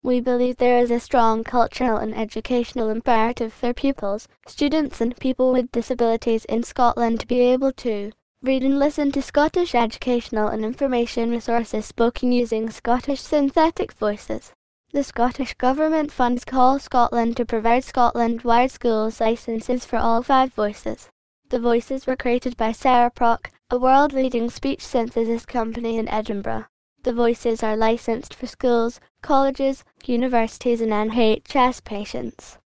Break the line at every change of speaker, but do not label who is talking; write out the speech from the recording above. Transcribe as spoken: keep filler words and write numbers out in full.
We believe there is a strong cultural and educational imperative for pupils, students and people with disabilities in Scotland to be able to read and listen to Scottish educational and information resources spoken using Scottish synthetic voices. The Scottish Government funds Call Scotland to provide Scotland-wide schools licenses for all five voices. The voices were created by Sarah Prock, a world-leading speech synthesis company in Edinburgh. The voices are licensed for schools, colleges, universities and N H S patients.